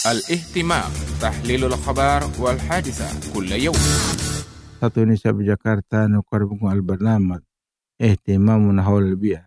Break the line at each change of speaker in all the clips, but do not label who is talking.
الاهتمام تحليل الأخبار والحادثة كل يوم.
Satu Indonesia Jakarta nukaribkum al-barnamaj ihtimamun haul al-bi'ah.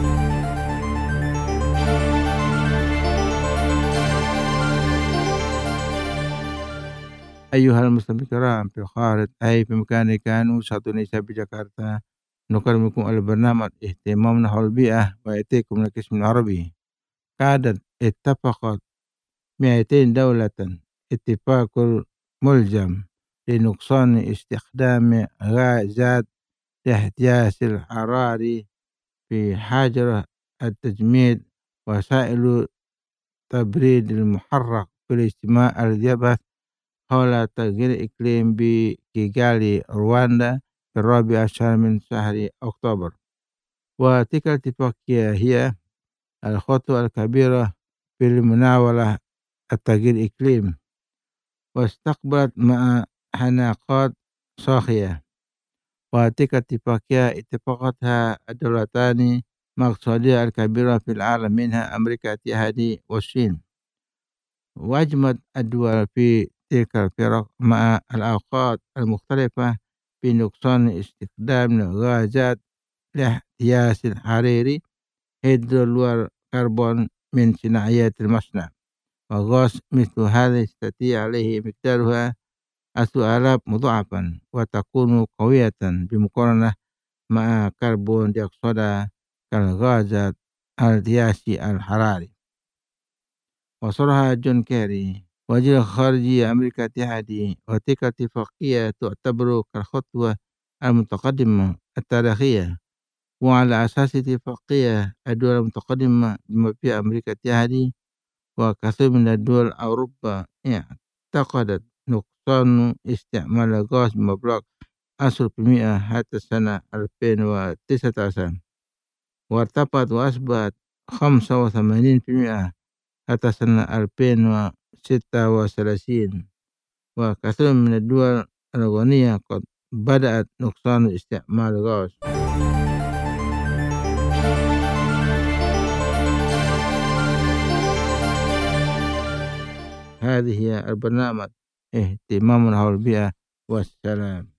Ayuhal muslimin kiram fil kharit ay fi makani kanu Satu Indonesia Jakarta nukaribkum al-barnamaj ihtimamun haul al-bi'ah wa yatikum min al-qism al-arabi. Qadat ittafaqat 200 dawlatan ittifaqul mulzam لنقصان استخدام غازات الاحتباس الحراري في حجر التجميد وسائل تبريد المحرك في الاجتماع اليابس حول تغيير الإقليم بكيغالي رواندا في 14 من شهر أكتوبر. وتلك الاتفاقية هي الخطوة الكبيرة في المناولة التغيير الإقليم، واستقبلت مع حناقات صاخية. وتلك الاتفاقية اتفقتها الدولتان الاقتصادية الكبيرة في العالم منها أمريكا الاتحادية والصين. وأجمعت الدول في تلك الفرق مع الأوقات المختلفة بنقصان استخدام غازات الاحتباس الحراري هيدروكربون من صناعيات المصنع. وغاز مثل هذا يستطيع عليه مقدارها 10,000 مضاعفا وتكون قوية بمقارنة مع كربون ديوكسيد كالغاز الغازي الحراري. وصرح جون كيري وزير الخارجية أمريكا الاتحادية وتلك الاتفاقية تعتبر كالخطوة المتقدمة التاريخية. وعلى أساس اتفاقية الدول المتقدمة بما فيها أمريكا الاتحادية وكثير من الدول أوروبا اعتقدت نقصان استعمال الغاز بمبلغ 10% حتى سنة 2019 وارتفعت وأصبحت 85% حتى سنة 2036. وكثير من الدول الغنية قد بدأت نقصان استعمال الغاز. هذه هي البرنامج اهتمام حول البيئة والسلام.